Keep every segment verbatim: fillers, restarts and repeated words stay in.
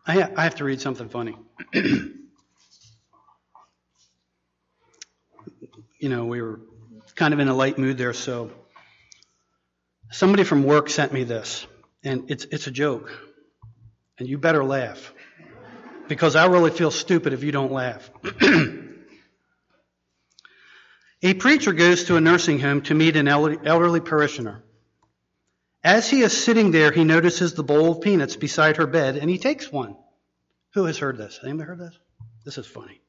I, ha- I have to read something funny. You know, we were kind of in a light mood there, so somebody from work sent me this, and it's it's a joke, and you better laugh, because I really feel stupid if you don't laugh. A preacher goes to a nursing home to meet an elderly parishioner. As he is sitting there, he notices the bowl of peanuts beside her bed, and he takes one. Who has heard this? Anybody heard this? This is funny.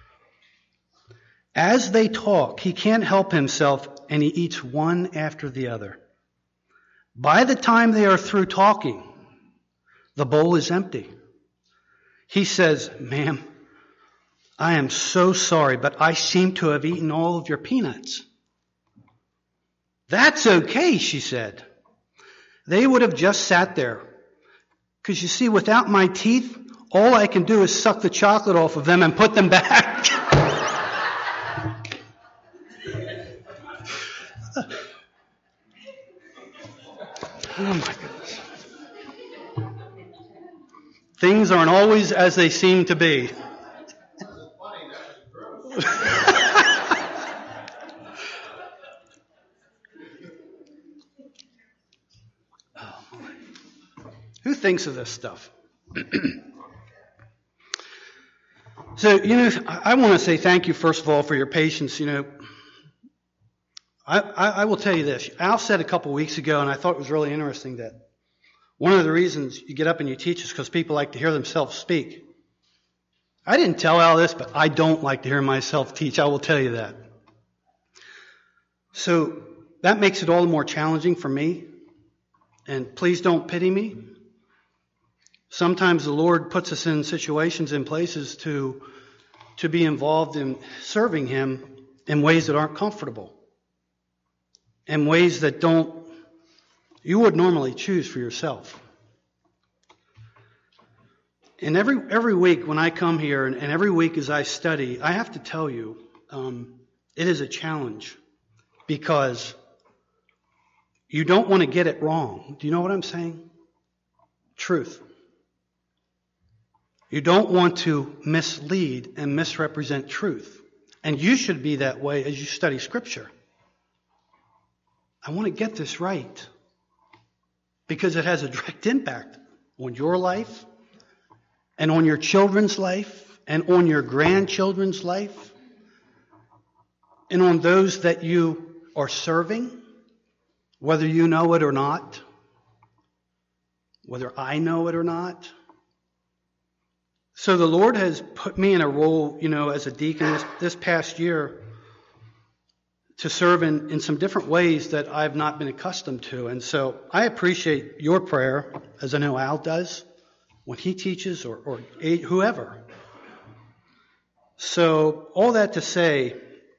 As they talk, he can't help himself, and he eats one after the other. By the time they are through talking, the bowl is empty. He says, "Ma'am, I am so sorry, but I seem to have eaten all of your peanuts." "That's okay," she said. "They would have just sat there. Because you see, without my teeth, all I can do is suck the chocolate off of them and put them back." Oh my goodness. Things aren't always as they seem to be. Oh, who thinks of this stuff? So, you know, I want to say thank you, first of all, for your patience. You know, I, I, I will tell you this. Al said a couple weeks ago, and I thought it was really interesting, that one of the reasons you get up and you teach is because people like to hear themselves speak. I didn't tell Al this, but I don't like to hear myself teach. I will tell you that. So that makes it all the more challenging for me. And please don't pity me. Sometimes the Lord puts us in situations and places to, to be involved in serving Him in ways that aren't comfortable. In ways that don't, you would normally choose for yourself. And every every week when I come here, and, and every week as I study, I have to tell you, um, it is a challenge, because you don't want to get it wrong. Do you know what I'm saying? Truth. You don't want to mislead and misrepresent truth. And you should be that way as you study Scripture. I want to get this right, because it has a direct impact on your life, and on your children's life, and on your grandchildren's life, and on those that you are serving, whether you know it or not, whether I know it or not. So the Lord has put me in a role, you know, as a deacon this, this past year, to serve in, in some different ways that I've not been accustomed to. And so I appreciate your prayer, as I know Al does, when he teaches, or, or whoever. So all that to say,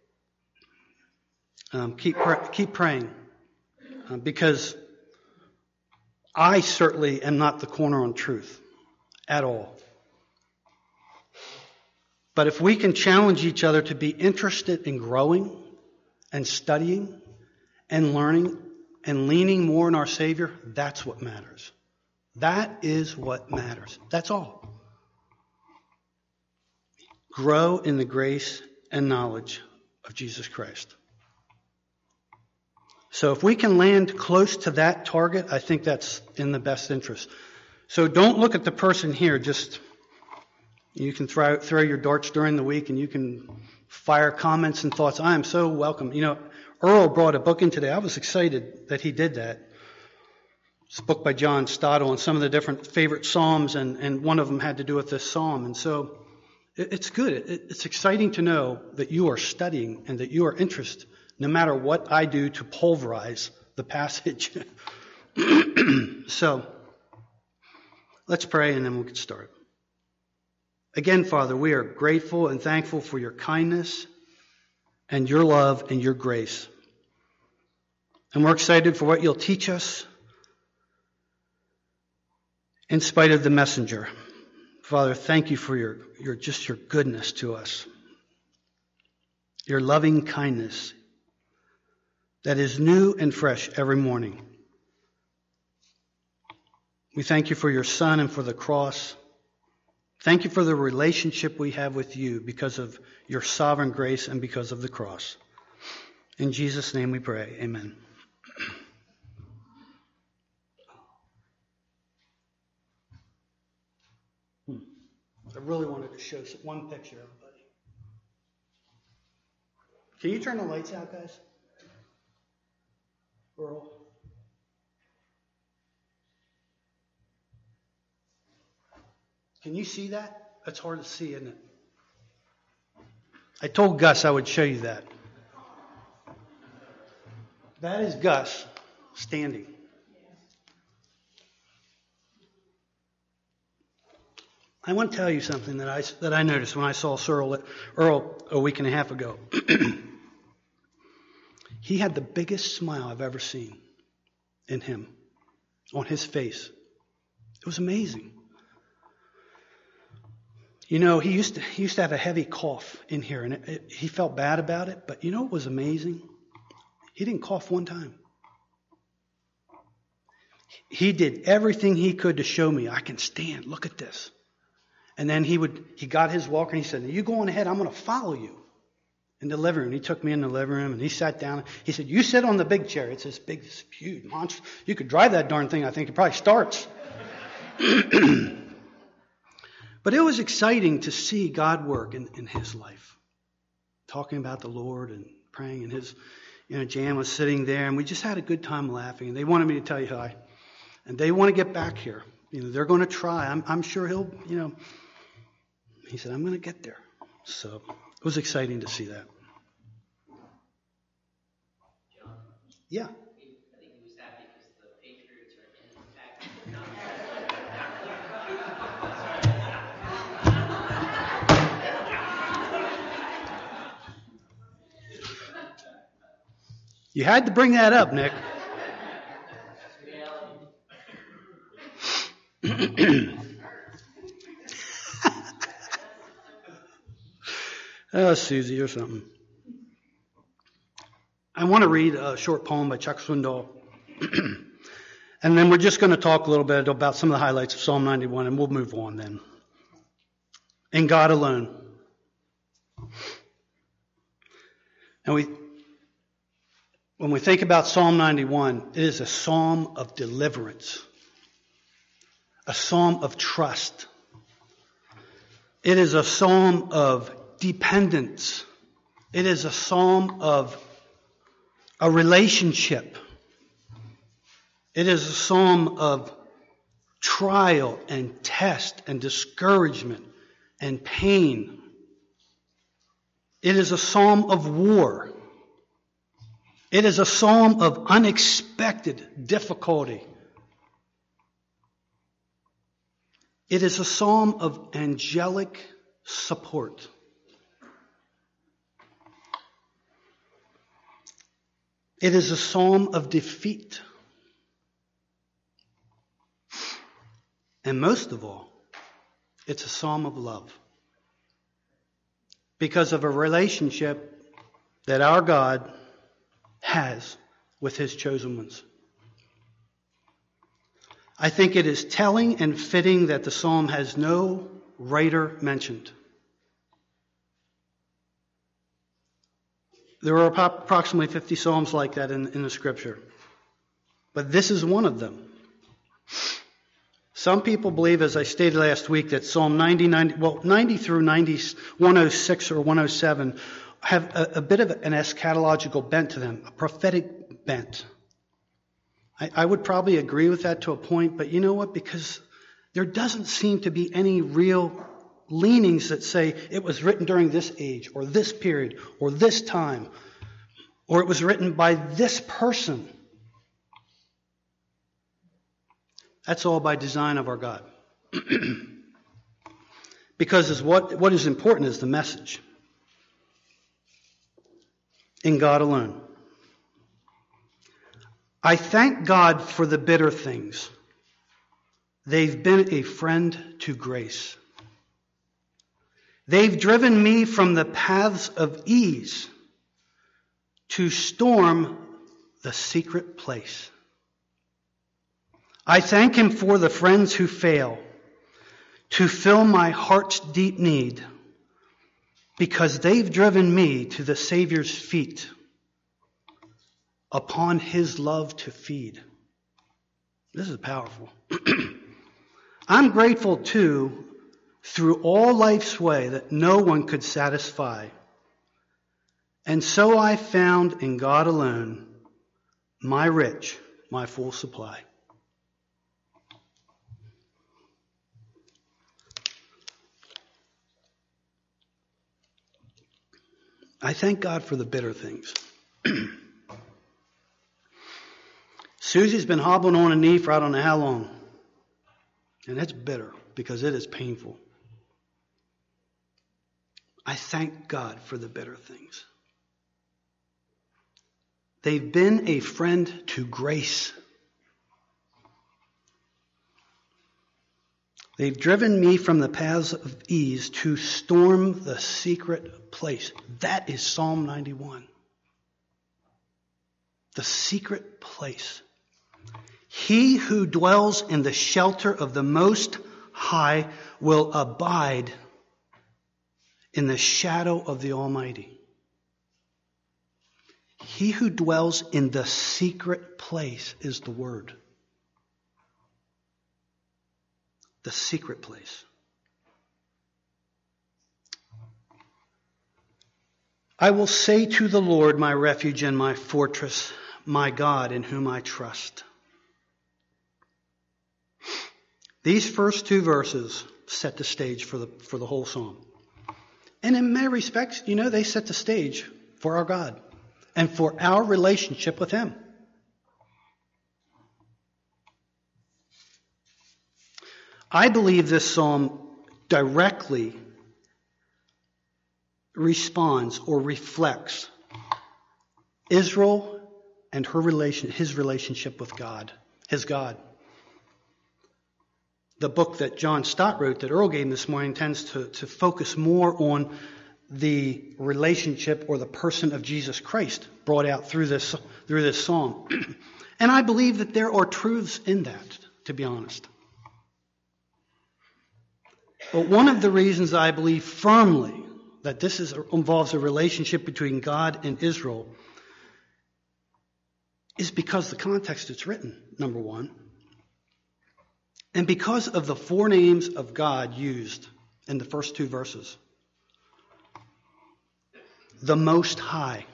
um, keep keep praying, uh, because I certainly am not the corner on truth at all. But if we can challenge each other to be interested in growing and studying and learning and leaning more on our Savior, that's what matters. That is what matters. That's all. Grow in the grace and knowledge of Jesus Christ. So if we can land close to that target, I think that's in the best interest. So don't look at the person here. Just, you can throw, throw your darts during the week, and you can fire comments and thoughts. I am so welcome. You know, Earl brought a book in today. I was excited that he did that. It's a book by John Stott on some of the different favorite psalms, and, and one of them had to do with this psalm. And so it, it's good. It, it's exciting to know that you are studying and that you are interested, no matter what I do to pulverize the passage. So let's pray, and then we'll get started. Again, Father, we are grateful and thankful for your kindness and your love and your grace. And we're excited for what you'll teach us in spite of the messenger. Father, thank you for your, your just your goodness to us, your loving kindness that is new and fresh every morning. We thank you for your Son and for the cross. Thank you for the relationship we have with you because of your sovereign grace and because of the cross. In Jesus' name we pray. Amen. I really wanted to show one picture, everybody. Can you turn the lights out, guys? Earl? Can you see that? That's hard to see, isn't it? I told Gus I would show you that. That is Gus standing. I want to tell you something that I, that I noticed when I saw Earl, Earl a week and a half ago. He had the biggest smile I've ever seen in him, on his face. It was amazing. You know, he used to he used to have a heavy cough in here, and it, it, he felt bad about it. But you know what was amazing? He didn't cough one time. He did everything he could to show me, I can stand. Look at this. And then he would he got his walker and he said, you go on ahead, I'm going to follow you in the living room. He took me in the living room and he sat down. He said, you sit on the big chair. It's this big, this huge monster. You could drive that darn thing. I think it probably starts. But it was exciting to see God work in, in his life. Talking about the Lord and praying, and his, you know, Jan was sitting there, and we just had a good time laughing. And they wanted me to tell you hi. And they want to get back here. You know, they're going to try. I'm, I'm sure he'll, you know, he said, I'm going to get there. So it was exciting to see that. John? Yeah. I think he was happy because the Patriots are in fact. You had to bring that up, Nick. Oh, Susie or something. I want to read a short poem by Chuck Swindoll. And then we're just going to talk a little bit about some of the highlights of Psalm ninety-one, and we'll move on then. In God alone. And we, when we think about Psalm ninety-one, it is a psalm of deliverance, a psalm of trust. It is a psalm of dependence. It is a psalm of a relationship. It is a psalm of trial and test and discouragement and pain. It is a psalm of war. It is a psalm of unexpected difficulty. It is a psalm of angelic support. It is a psalm of defeat. And most of all, it's a psalm of love. Because of a relationship that our God has with his chosen ones. I think it is telling and fitting that the psalm has no writer mentioned. There are approximately fifty psalms like that in, in the scripture. But this is one of them. Some people believe, as I stated last week, that Psalm ninety, ninety, well, ninety through ninety, one oh six or one oh seven have a, a bit of an eschatological bent to them, a prophetic bent. I, I would probably agree with that to a point, but you know what? Because there doesn't seem to be any real leanings that say it was written during this age or this period or this time, or it was written by this person. That's all by design of our God. Because is what, what is important is the message. In God alone. I thank God for the bitter things. They've been a friend to grace. They've driven me from the paths of ease to storm the secret place. I thank him for the friends who fail to fill my heart's deep need, because they've driven me to the Savior's feet, upon his love to feed. This is powerful. I'm grateful, too, through all life's way that no one could satisfy. And so I found in God alone my rich, my full supply. I thank God for the bitter things. Susie's been hobbling on a knee for I don't know how long. And it's bitter because it is painful. I thank God for the bitter things. They've been a friend to grace. They've driven me from the paths of ease to storm the secret place. That is Psalm ninety-one. The secret place. He who dwells in the shelter of the Most High will abide in the shadow of the Almighty. He who dwells in the secret place is the word. The secret place. I will say to the Lord, my refuge and my fortress, my God in whom I trust. These first two verses set the stage for the, for the whole psalm. And in many respects, you know, they set the stage for our God and for our relationship with him. I believe this psalm directly responds or reflects Israel and her relation, his relationship with God, his God. The book that John Stott wrote that Earl gave this morning tends to, to focus more on the relationship or the person of Jesus Christ brought out through this, through this psalm. And I believe that there are truths in that, to be honest. But one of the reasons I believe firmly that this is, involves a relationship between God and Israel is because the context it's written, number one. And because of the four names of God used in the first two verses. The Most High.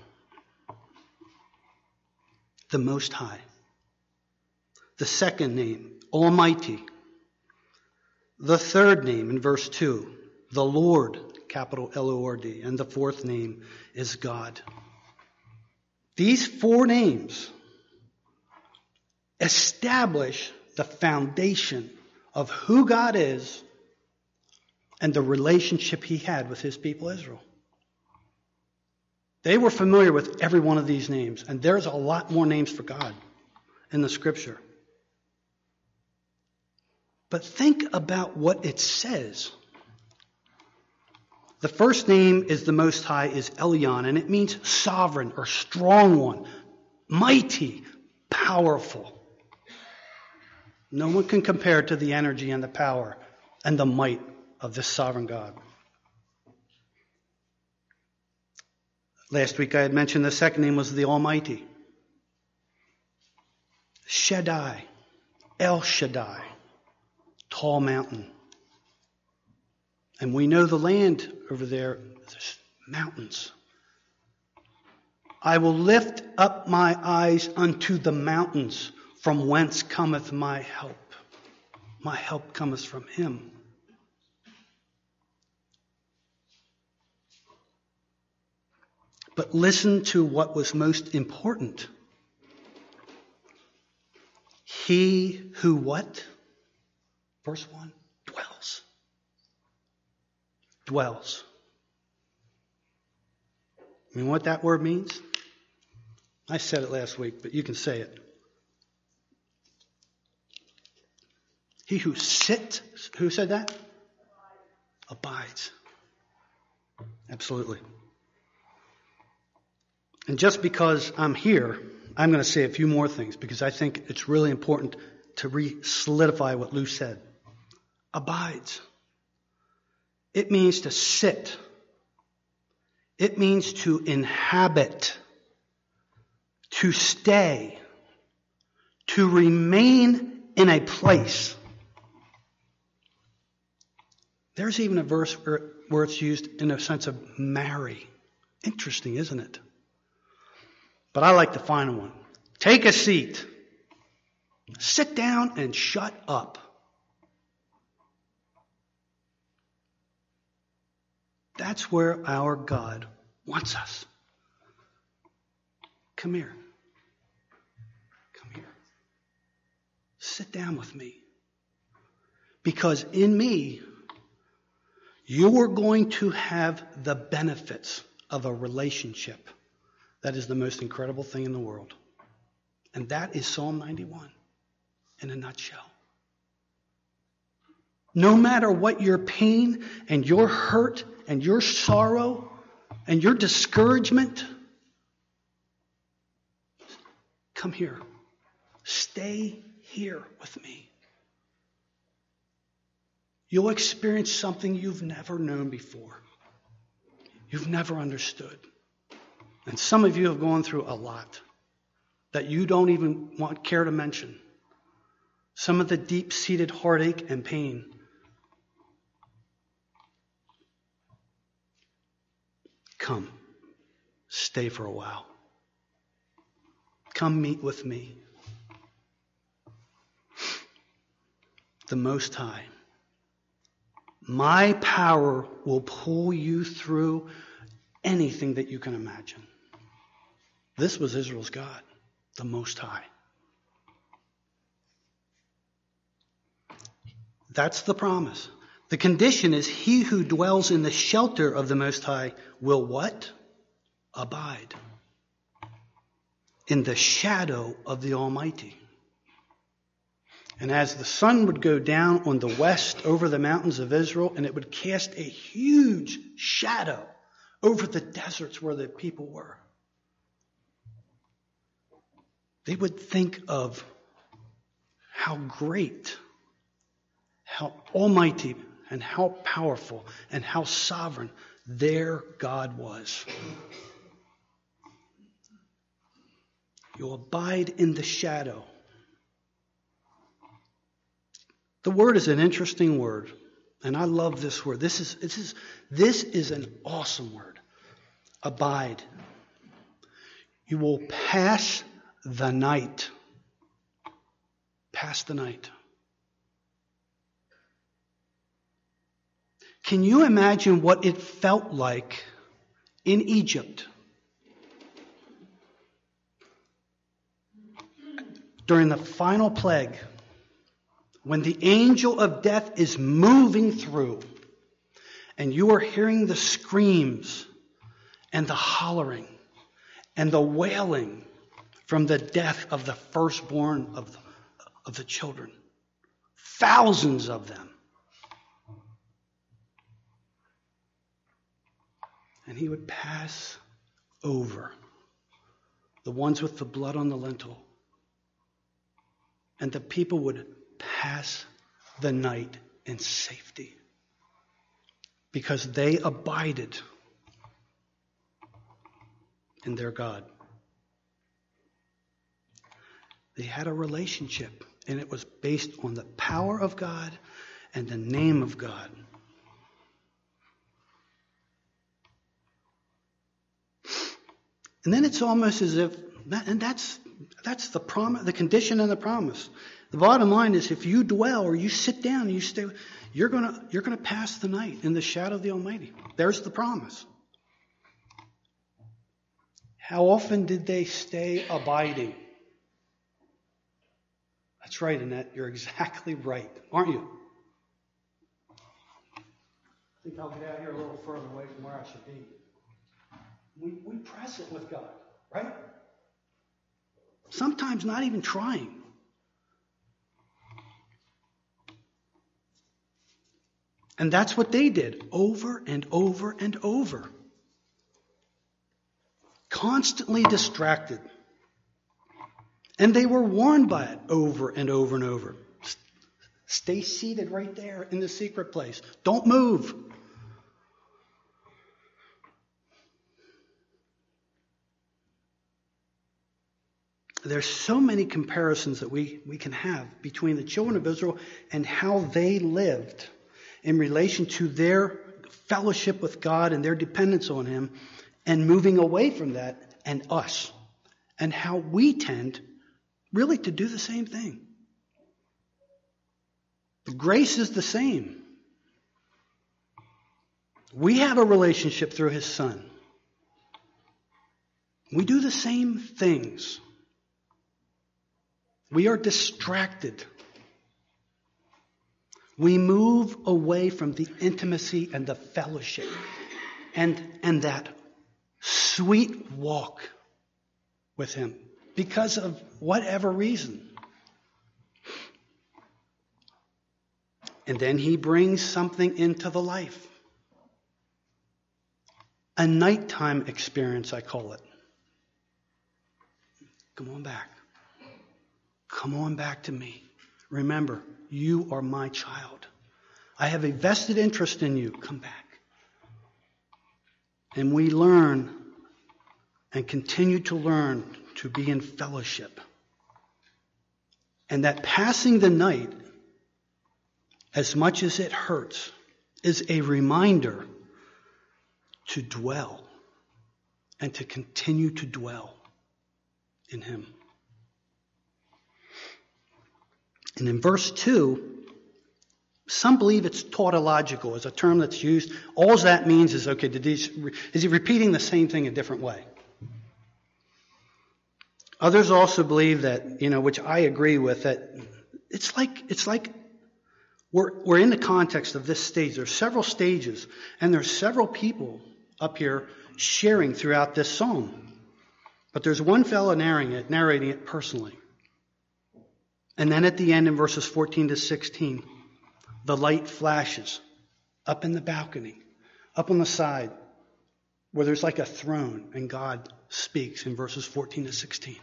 The Most High. The second name, Almighty. The third name in verse two, the Lord, capital L O R D. And the fourth name is God. These four names establish the foundation of who God is and the relationship he had with his people Israel. They were familiar with every one of these names, and there's a lot more names for God in the scripture. But think about what it says. The first name is the Most High, is Elyon, and it means sovereign or strong one, mighty, powerful. No one can compare to the energy and the power and the might of this sovereign God. Last week I had mentioned the second name was the Almighty. Shaddai, El Shaddai, tall mountain. And we know the land over there, there's mountains. I will lift up my eyes unto the mountains, from whence cometh my help. My help cometh from him. But listen to what was most important. He who what? Verse one, dwells. Dwells. I mean, what that word means? I said it last week, but you can say it. He who sits, who said that? Abides. Absolutely. And just because I'm here, I'm going to say a few more things because I think it's really important to re-solidify what Lou said. Abides. It means to sit. It means to inhabit, to stay, to remain in a place. There's even a verse where, where it's used in a sense of marry. Interesting, isn't it? But I like the final one. Take a seat. Sit down and shut up. That's where our God wants us. Come here. Come here. Sit down with me. Because in me, you are going to have the benefits of a relationship that is the most incredible thing in the world. And that is Psalm ninety-one in a nutshell. No matter what your pain and your hurt and your sorrow and your discouragement, come here. Stay here with me. You'll experience something you've never known before. You've never understood. And some of you have gone through a lot that you don't even want care to mention. Some of the deep-seated heartache and pain. Come, stay for a while. Come meet with me. The Most High. My power will pull you through anything that you can imagine. This was Israel's God, the Most High. That's the promise. The condition is he who dwells in the shelter of the Most High will what? Abide in the shadow of the Almighty. And as the sun would go down on the west over the mountains of Israel, and it would cast a huge shadow over the deserts where the people were, they would think of how great, how almighty, and how powerful, and how sovereign their God was. You'll abide in the shadow. The word is an interesting word, and I love this word. This is, this is, this is an awesome word. Abide. You will pass the night. Pass the night. Can you imagine what it felt like in Egypt during the final plague, when the angel of death is moving through and you are hearing the screams and the hollering and the wailing from the death of the firstborn of the, of the children? Thousands of them. And he would pass over the ones with the blood on the lintel. And the people would pass the night in safety because they abided in their God. They had a relationship, and it was based on the power of God and the name of God. And then it's almost as if, that, and that's that's the promise, the condition and the promise. The bottom line is, if you dwell or you sit down and you stay, you're gonna you're gonna pass the night in the shadow of the Almighty. There's the promise. How often did they stay abiding? That's right, Annette. You're exactly right, aren't you? I think I'll get out here a little further away from where I should be. We, we press it with God, right? Sometimes not even trying. And that's what they did over and over and over. Constantly distracted. And they were warned by it over and over and over. Stay seated right there in the secret place. Don't move. there's so many comparisons that we, we can have between the children of Israel and how they lived in relation to their fellowship with God and their dependence on Him, and moving away from that, and us, and how we tend really to do the same thing. The grace is the same. We have a relationship through His Son. We do the same things. We are distracted. We move away from the intimacy and the fellowship and, and that sweet walk with Him because of whatever reason. And then He brings something into the life. A nighttime experience, I call it. Come on back. Come on back to me. Remember, you are my child. I have a vested interest in you. Come back. And we learn and continue to learn to be in fellowship. And that passing the night, as much as it hurts, is a reminder to dwell and to continue to dwell in Him. And in verse two, some believe it's tautological as a term that's used. All that means is, okay, did these, is he repeating the same thing a different way? Others also believe that, you know, which I agree with, that it's like, it's like we're, we're in the context of this stage. There's several stages, and there's several people up here sharing throughout this psalm. But there's one fellow narrating it, narrating it personally. And then at the end in verses fourteen to sixteen, the light flashes up in the balcony, up on the side, where there's like a throne, and God speaks in verses fourteen to sixteen.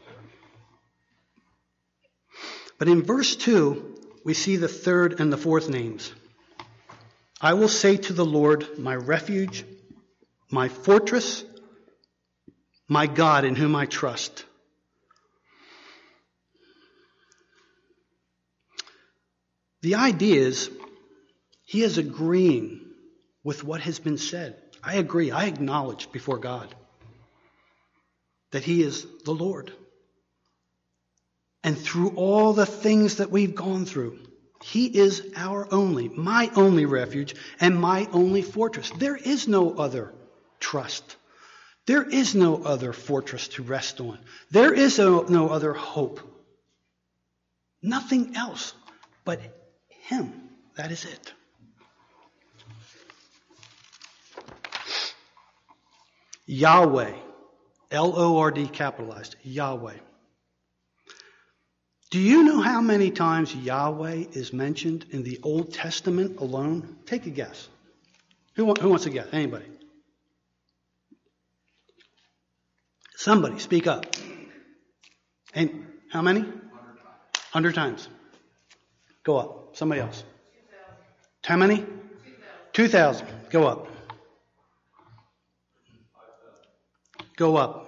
But in verse two, we see the third and the fourth names. I will say to the Lord, my refuge, my fortress, my God in whom I trust. The idea is, he is agreeing with what has been said. I agree. I acknowledge before God that He is the Lord. And through all the things that we've gone through, He is our only, my only refuge and my only fortress. There is no other trust. There is no other fortress to rest on. There is no, no other hope. Nothing else but Him. That is it. Yahweh. L O R D capitalized. Yahweh. Do you know how many times Yahweh is mentioned in the Old Testament alone? Take a guess. Who, who wants to guess? Anybody? Somebody, speak up. And how many? Hundred times. Go up. Somebody else. How many? Two thousand. Go up. Go up.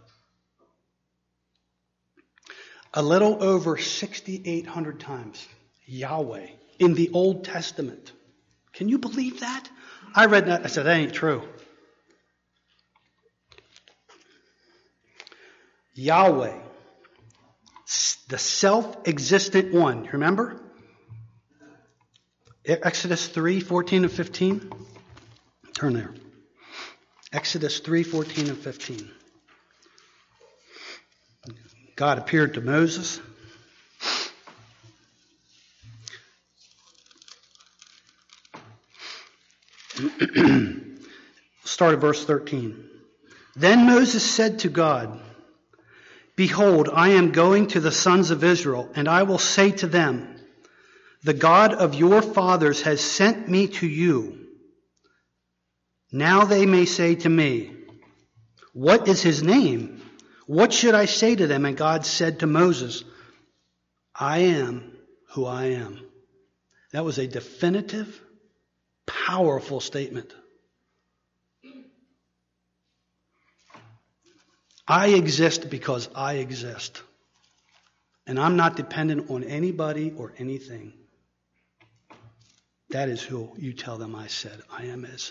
A little over sixty-eight hundred times. Yahweh in the Old Testament. Can you believe that? I read that. I said, that ain't true. Yahweh. The self-existent one. Remember? Exodus three, fourteen and fifteen. Turn there. Exodus three, fourteen and fifteen. God appeared to Moses. Start at verse thirteen. Then Moses said to God, behold, I am going to the sons of Israel, and I will say to them, the God of your fathers has sent me to you. Now they may say to me, what is his name? What should I say to them? And God said to Moses, I am who I am. That was a definitive, powerful statement. I exist because I exist. And I'm not dependent on anybody or anything. That is who you tell them I said I am is.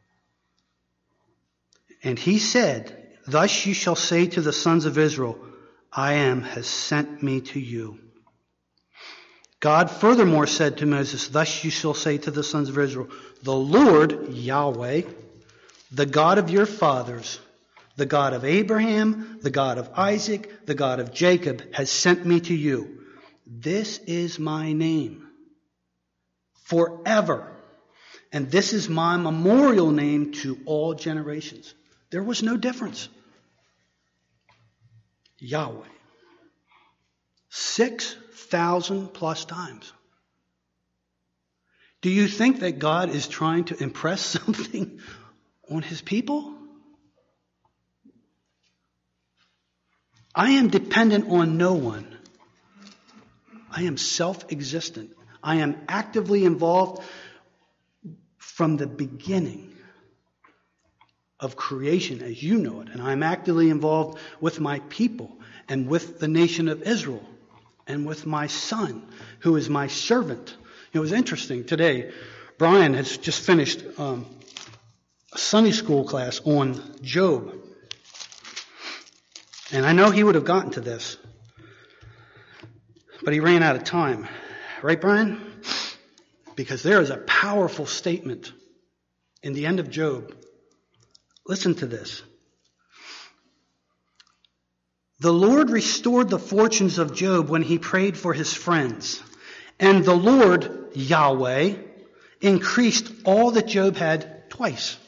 And he said, thus you shall say to the sons of Israel, I am has sent me to you. God furthermore said to Moses, thus you shall say to the sons of Israel, the Lord, Yahweh, the God of your fathers, the God of Abraham, the God of Isaac, the God of Jacob, has sent me to you. This is my name forever. And this is my memorial name to all generations. There was no difference. Yahweh. Six thousand plus times. Do you think that God is trying to impress something on his people? I am dependent on no one. I am self-existent. I am actively involved from the beginning of creation as you know it. And I'm actively involved with my people and with the nation of Israel and with my son, who is my servant. It was interesting today. Brian has just finished um, a Sunday school class on Job. And I know he would have gotten to this, but he ran out of time. Right, Brian? Because there is a powerful statement in the end of Job. Listen to this. The Lord restored the fortunes of Job when he prayed for his friends. And the Lord, Yahweh, increased all that Job had twice.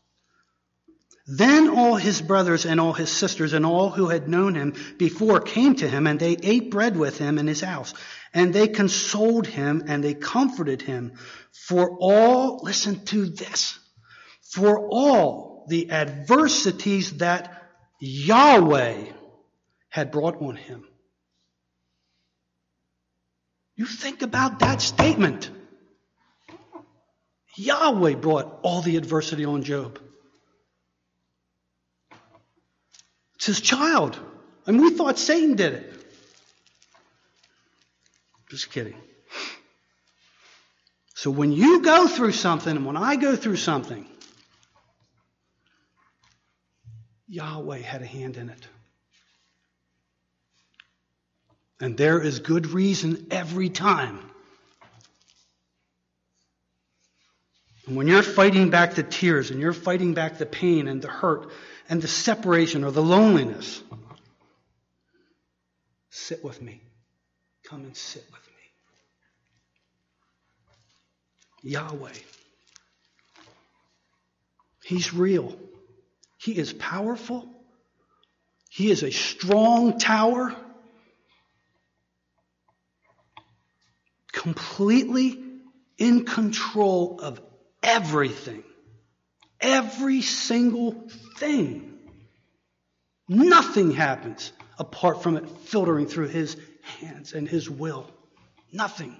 Then all his brothers and all his sisters and all who had known him before came to him, and they ate bread with him in his house. And they consoled him and they comforted him for all, listen to this, for all the adversities that Yahweh had brought on him. You think about that statement. Yahweh brought all the adversity on Job. It's his child. And we thought Satan did it. Just kidding. So when you go through something, and when I go through something, Yahweh had a hand in it. And there is good reason every time. And when you're fighting back the tears, and you're fighting back the pain and the hurt and the separation or the loneliness, sit with me. Come and sit with me. Yahweh. He's real. He is powerful. He is a strong tower. Completely in control of everything. Every single thing. Nothing happens apart from it filtering through his hands and his will. Nothing.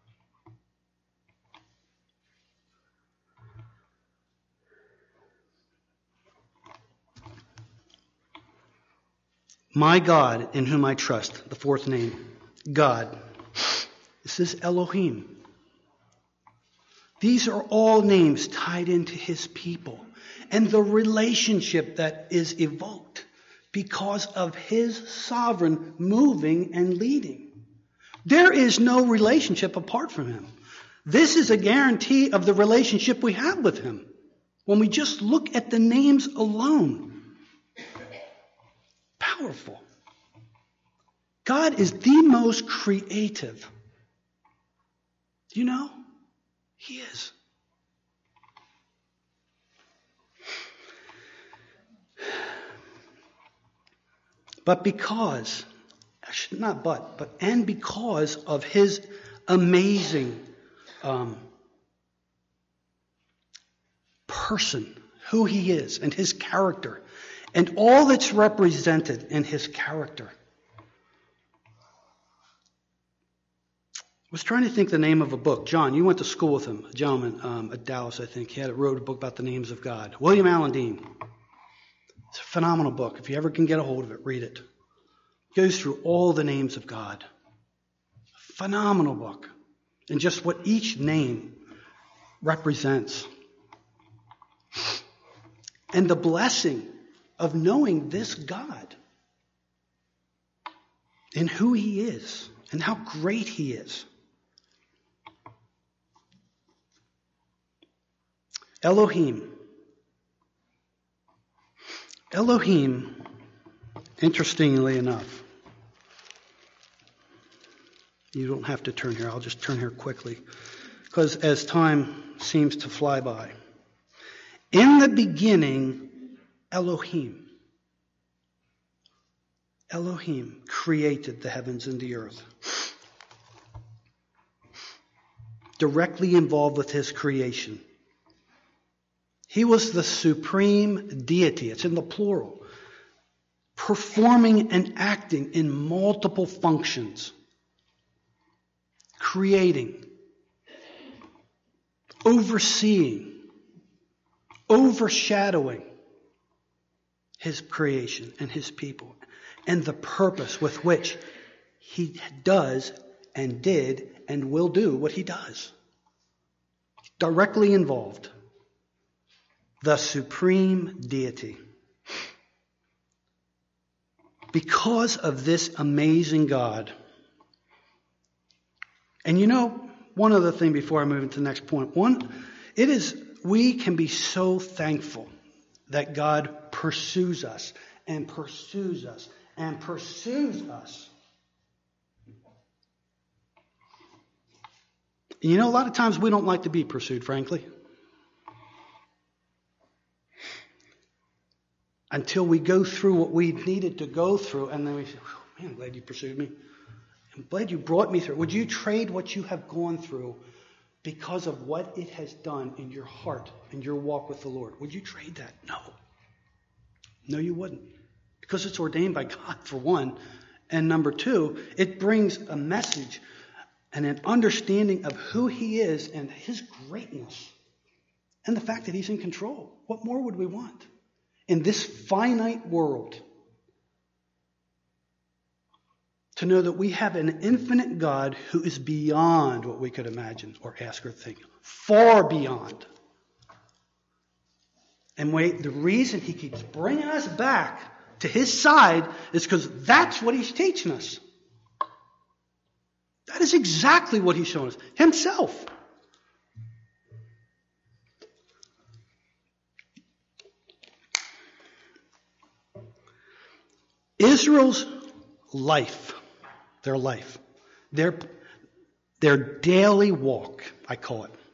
My God, in whom I trust, the fourth name, God. This is Elohim. These are all names tied into his people and the relationship that is evoked because of his sovereign moving and leading. There is no relationship apart from him. This is a guarantee of the relationship we have with him when we just look at the names alone. Powerful. God is the most creative. Do you know? He is. But because, actually not but, but and because of his amazing um, person, who he is, and his character, and all that's represented in his character. I was trying to think the name of a book. John, you went to school with him, a gentleman um, at Dallas, I think. He had wrote a book about the names of God. William Allen Dean. It's a phenomenal book. If you ever can get a hold of it, read it. It goes through all the names of God. Phenomenal book. And just what each name represents. And the blessing of knowing this God and who He is and how great He is. Elohim. Elohim, interestingly enough, you don't have to turn here, I'll just turn here quickly, because as time seems to fly by. In the beginning, Elohim. Elohim created the heavens and the earth. Directly involved with His creation. He was the supreme deity. It's in the plural. Performing and acting in multiple functions. Creating. Overseeing. Overshadowing His creation and His people. And the purpose with which He does and did and will do what He does. Directly involved. The supreme deity. Because of this amazing God. And you know, one other thing before I move into the next point. One, it is, we can be so thankful that God pursues us and pursues us and pursues us. You know, a lot of times we don't like to be pursued, frankly. Until we go through what we needed to go through, and then we say, oh, man, I'm glad you pursued me. I'm glad you brought me through. Would you trade what you have gone through because of what it has done in your heart and your walk with the Lord? Would you trade that? No. No, you wouldn't. Because it's ordained by God, for one. And number two, it brings a message and an understanding of who He is and His greatness. And the fact that He's in control. What more would we want? In this finite world, to know that we have an infinite God who is beyond what we could imagine or ask or think. Far beyond. And wait, the reason He keeps bringing us back to His side is because that's what He's teaching us. That is exactly what He's showing us. Himself. Israel's life, their life, their, their daily walk, I call it,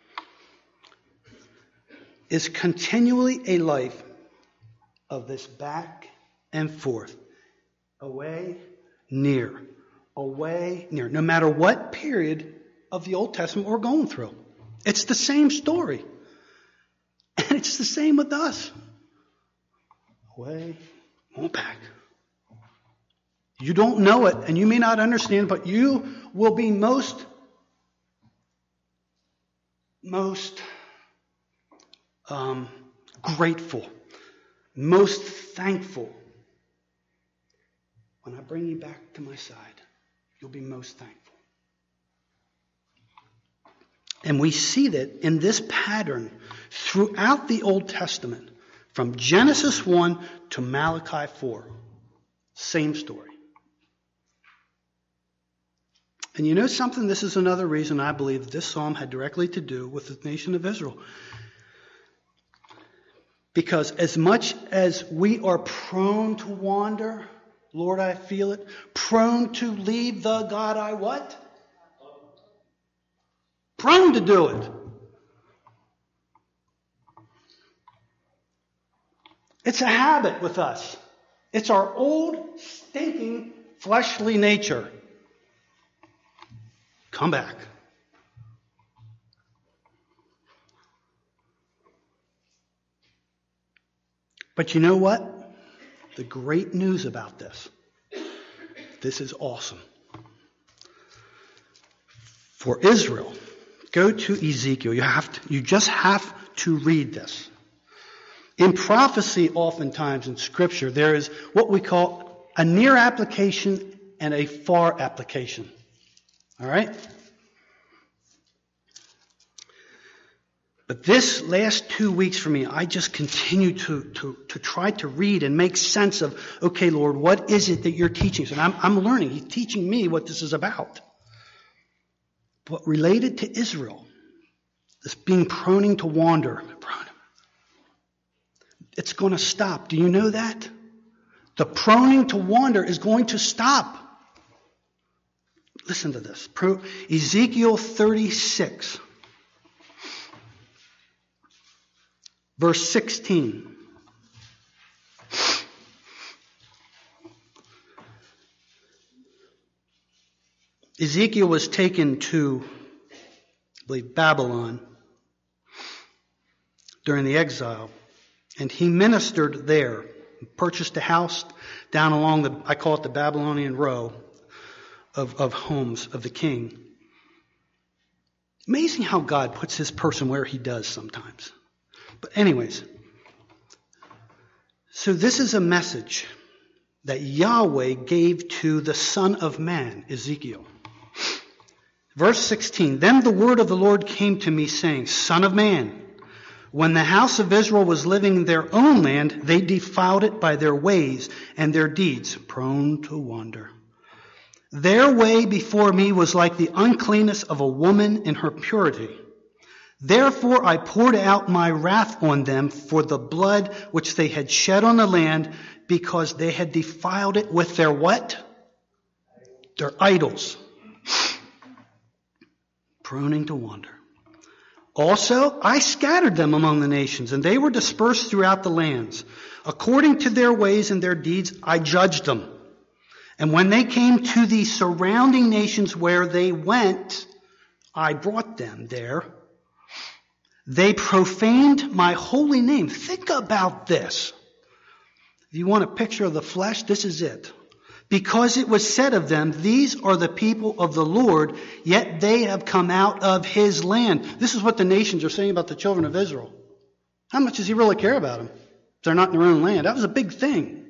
is continually a life of this back and forth, away, near, away, near, no matter what period of the Old Testament we're going through. It's the same story. And it's the same with us. Away, won't back. You don't know it, and you may not understand, but you will be most, most um, grateful, most thankful. When I bring you back to my side, you'll be most thankful. And we see that in this pattern throughout the Old Testament, from Genesis one to Malachi four. Same story. And you know something? This is another reason I believe this psalm had directly to do with the nation of Israel. Because as much as we are prone to wander, Lord, I feel it, prone to leave the God I what? Prone to do it. It's a habit with us. It's our old, stinking, fleshly nature. Come back. But you know what? The great news about this. This is awesome. For Israel, go to Ezekiel. You have to, you just have to read this. In prophecy, oftentimes in Scripture, there is what we call a near application and a far application. All right? But this last two weeks for me, I just continue to, to, to try to read and make sense of, okay, Lord, what is it that you're teaching us? And I'm, I'm learning. He's teaching me what this is about. But related to Israel, this being proning to wander, it's going to stop. Do you know that? The proning to wander is going to stop. Listen to this. Ezekiel thirty-six. Verse sixteen. Ezekiel was taken to, I believe, Babylon during the exile, and he ministered there, purchased a house down along the, I call it the Babylonian row of, of homes of the king. Amazing how God puts his person where he does sometimes. But anyways, so this is a message that Yahweh gave to the Son of Man, Ezekiel. Verse sixteen, then the word of the Lord came to me saying, Son of man, when the house of Israel was living in their own land, they defiled it by their ways and their deeds, prone to wander. Their way before me was like the uncleanness of a woman in her purity. Therefore I poured out my wrath on them for the blood which they had shed on the land, because they had defiled it with their what? Their idols. Proning to wander. Also, I scattered them among the nations, and they were dispersed throughout the lands. According to their ways and their deeds, I judged them. And when they came to the surrounding nations where they went, I brought them there. They profaned my holy name. Think about this. If you want a picture of the flesh, this is it. Because it was said of them, these are the people of the Lord, yet they have come out of his land. This is what the nations are saying about the children of Israel. How much does he really care about them? If they're not in their own land. That was a big thing.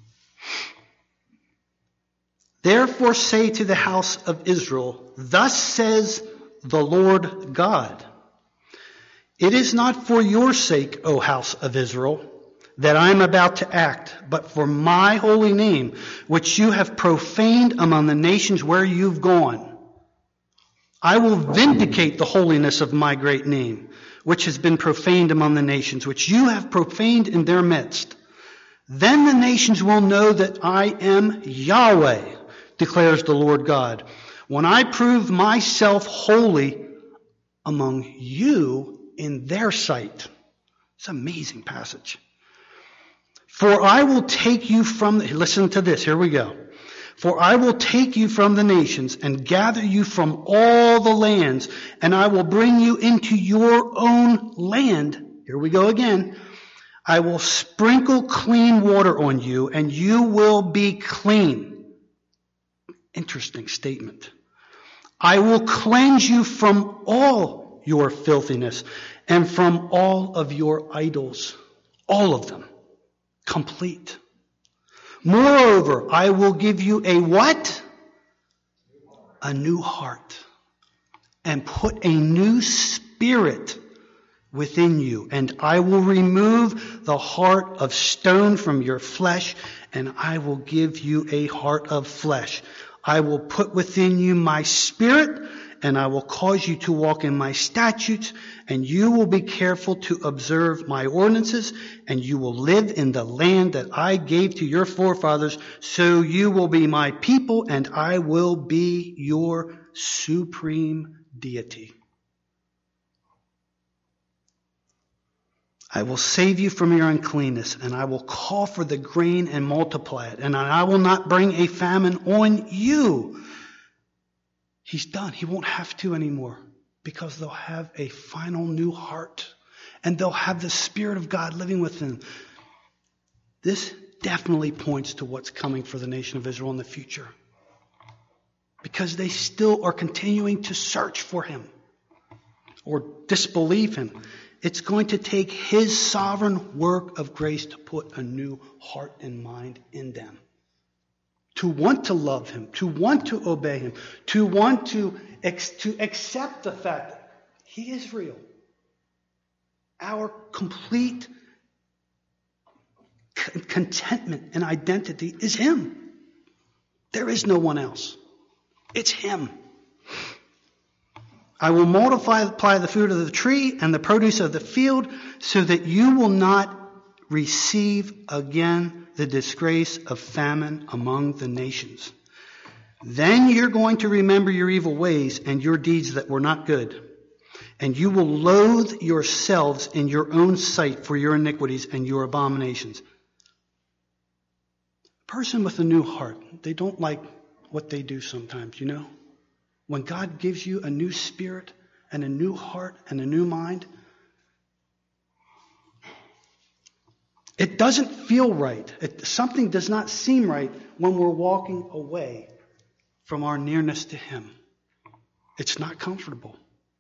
Therefore say to the house of Israel, thus says the Lord God, it is not for your sake, O house of Israel, that I am about to act, but for my holy name, which you have profaned among the nations where you've gone. I will vindicate the holiness of my great name, which has been profaned among the nations, which you have profaned in their midst. Then the nations will know that I am Yahweh, declares the Lord God, when I prove myself holy among you in their sight. It's an amazing passage. For I will take you from, the, listen to this, here we go. For I will take you from the nations and gather you from all the lands, and I will bring you into your own land. Here we go again. I will sprinkle clean water on you, and you will be clean. Interesting statement. I will cleanse you from all your filthiness and from all of your idols. All of them. Complete. Moreover, I will give you a what? A new heart. And put a new spirit within you. And I will remove the heart of stone from your flesh, and I will give you a heart of flesh. I will put within you my spirit, and I will cause you to walk in my statutes, and you will be careful to observe my ordinances, and you will live in the land that I gave to your forefathers, so you will be my people, and I will be your supreme deity. I will save you from your uncleanness, and I will call for the grain and multiply it, and I will not bring a famine on you. He's done. He won't have to anymore, because they'll have a final new heart, and they'll have the Spirit of God living within them. This definitely points to what's coming for the nation of Israel in the future, because they still are continuing to search for him or disbelieve him. It's going to take his sovereign work of grace to put a new heart and mind in them. to want to love him, to want to obey him, to want to, ex- to accept the fact that he is real. Our complete c- contentment and identity is him. There is no one else. It's him. I will multiply the fruit of the tree and the produce of the field so that you will not receive again the disgrace of famine among the nations. Then you're going to remember your evil ways and your deeds that were not good. And you will loathe yourselves in your own sight for your iniquities and your abominations. A person with a new heart, they don't like what they do sometimes, you know? When God gives you a new spirit and a new heart and a new mind, it doesn't feel right. It, something does not seem right when we're walking away from our nearness to him. It's not comfortable.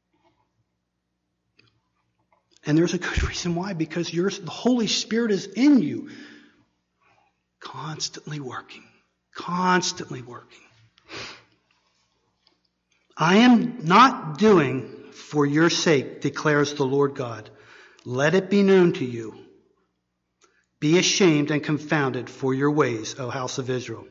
And there's a good reason why, because your, the Holy Spirit is in you, constantly working, constantly working. I am not doing for your sake, declares the Lord God. Let it be known to you. Be ashamed and confounded for your ways, O house of Israel.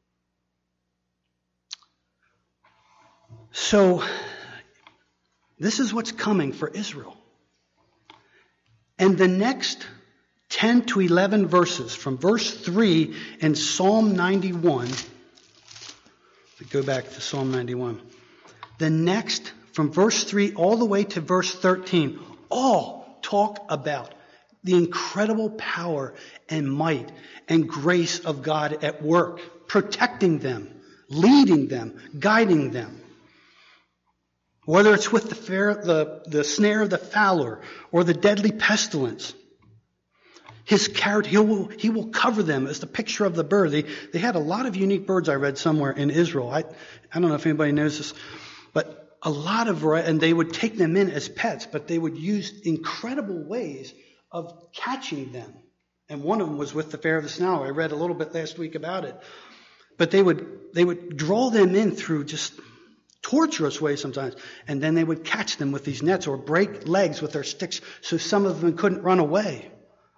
So, this is what's coming for Israel. And the next ten to eleven verses, from verse three in Psalm ninety-one, go back to Psalm ninety-one. The next, from verse three all the way to verse thirteen, all talk about the incredible power and might and grace of God at work, protecting them, leading them, guiding them. Whether it's with the, fair, the, the snare of the fowler or the deadly pestilence, his character, he will, he will cover them as the picture of the bird. They, they had a lot of unique birds I read somewhere in Israel. I, I don't know if anybody knows this, but a lot of, and they would take them in as pets, but they would use incredible ways of catching them. And one of them was with the Fair of the Snow. I read a little bit last week about it. But they would, they would draw them in through just torturous ways sometimes. And then they would catch them with these nets or break legs with their sticks so some of them couldn't run away.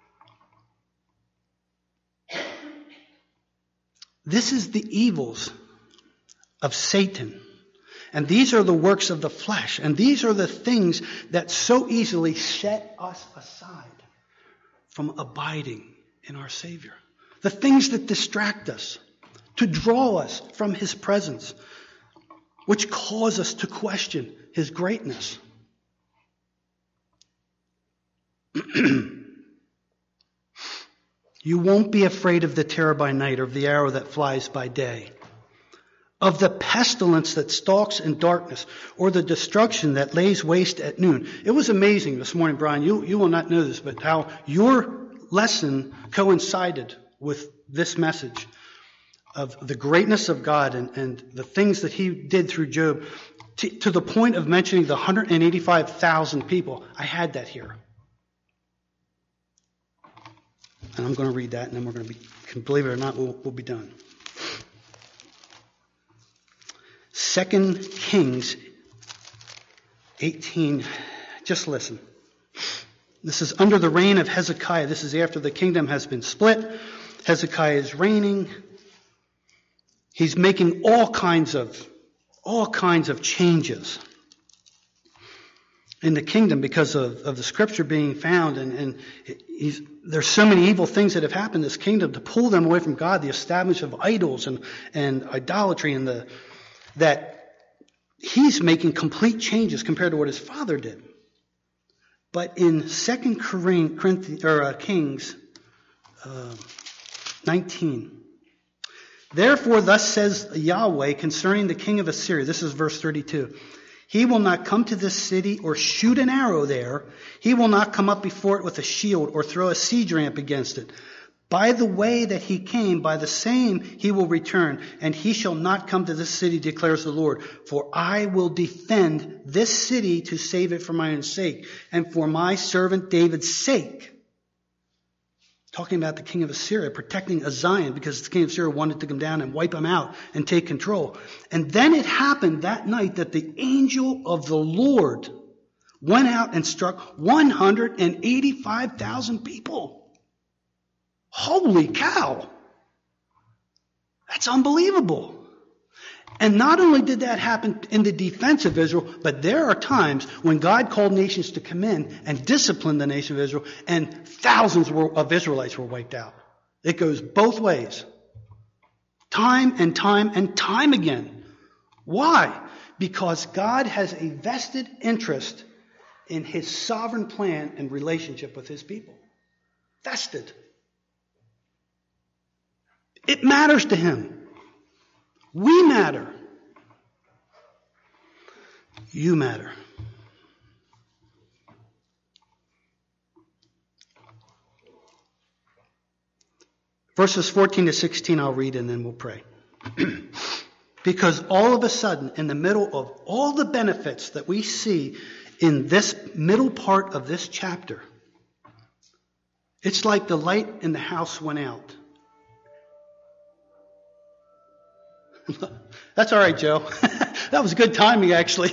This is the evils of Satan. And these are the works of the flesh. And these are the things that so easily set us aside from abiding in our Savior. The things that distract us, to draw us from his presence, which cause us to question his greatness. You won't be afraid of the terror by night or of the arrow that flies by day, of the pestilence that stalks in darkness or the destruction that lays waste at noon. It was amazing this morning, Brian. You, you will not know this, but how your lesson coincided with this message of the greatness of God and, and the things that he did through Job, to, to the point of mentioning the one hundred eighty-five thousand people. I had that here. And I'm going to read that, and then we're going to be, believe it or not, we'll, we'll be done. Second Kings eighteen, just listen. This is under the reign of Hezekiah. This is after the kingdom has been split. Hezekiah is reigning. He's making all kinds of, all kinds of changes in the kingdom because of, of the scripture being found. And, and he's, there's so many evil things that have happened in this kingdom to pull them away from God, the establishment of idols and, and idolatry, and the, that he's making complete changes compared to what his father did. But in Second Corinthians, or uh, Kings uh, nineteen, therefore thus says Yahweh concerning the king of Assyria, this is verse thirty-two, he will not come to this city or shoot an arrow there. He will not come up before it with a shield or throw a siege ramp against it. By the way that he came, by the same he will return, and he shall not come to this city, declares the Lord. For I will defend this city to save it for my own sake, and for my servant David's sake. talking about the king of Assyria protecting a Zion because the king of Assyria wanted to come down and wipe them out and take control. And then it happened that night that the angel of the Lord went out and struck one hundred eighty-five thousand people. Holy cow! That's unbelievable. And not only did that happen in the defense of Israel, but there are times when God called nations to come in and discipline the nation of Israel, and thousands were, of Israelites were wiped out. It goes both ways. Time and time and time again. Why? Because God has a vested interest in his sovereign plan and relationship with his people. Vested. It matters to him. We matter. You matter. Verses fourteen to sixteen I'll read and then we'll pray. Because all of a sudden, in the middle of all the benefits that we see in this middle part of this chapter, it's like the light in the house went out. That's all right, Joe. That was good timing, actually.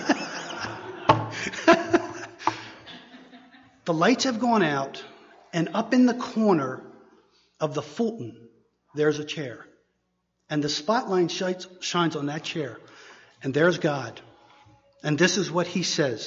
The lights have gone out, and up in the corner of the Fulton, there's a chair. And the spotlight shines, shines on that chair. And there's God. And this is what he says.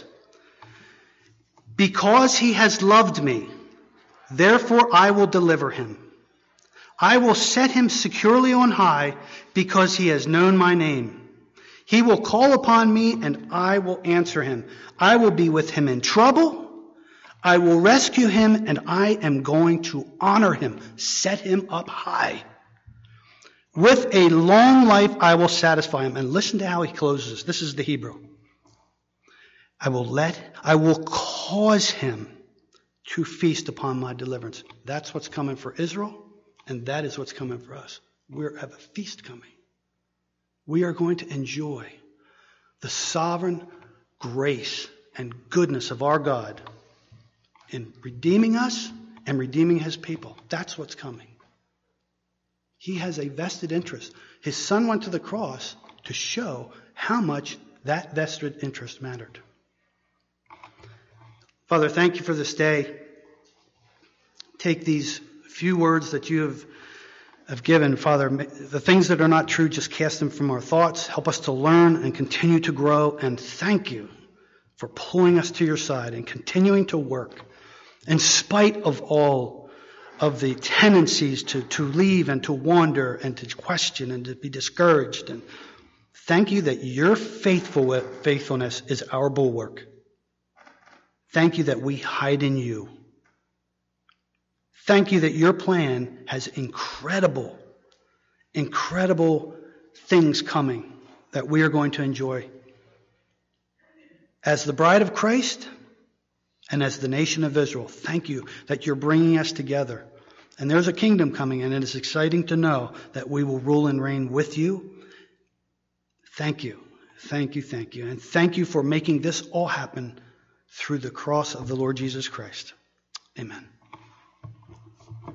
Because he has loved me, therefore I will deliver him. I will set him securely on high because he has known my name. He will call upon me and I will answer him. I will be with him in trouble. I will rescue him and I am going to honor him, set him up high. With a long life I will satisfy him. And listen to how he closes. This is the Hebrew. I will let, I will cause him to feast upon my deliverance. That's what's coming for Israel. And that is what's coming for us. We have a feast coming. We are going to enjoy the sovereign grace and goodness of our God in redeeming us and redeeming his people. That's what's coming. He has a vested interest. His son went to the cross to show how much that vested interest mattered. Father, thank you for this day. Take these few words that you have, have given, Father. The things that are not true, just cast them from our thoughts. Help us to learn and continue to grow. And thank you for pulling us to your side and continuing to work in spite of all of the tendencies to, to leave and to wander and to question and to be discouraged. And thank you that your faithful faithfulness is our bulwark. Thank you that we hide in you. Thank you that your plan has incredible, incredible things coming that we are going to enjoy. As the bride of Christ and as the nation of Israel, thank you that you're bringing us together. And there's a kingdom coming, and it is exciting to know that we will rule and reign with you. Thank you, thank you, thank you. And thank you for making this all happen through the cross of the Lord Jesus Christ. Amen.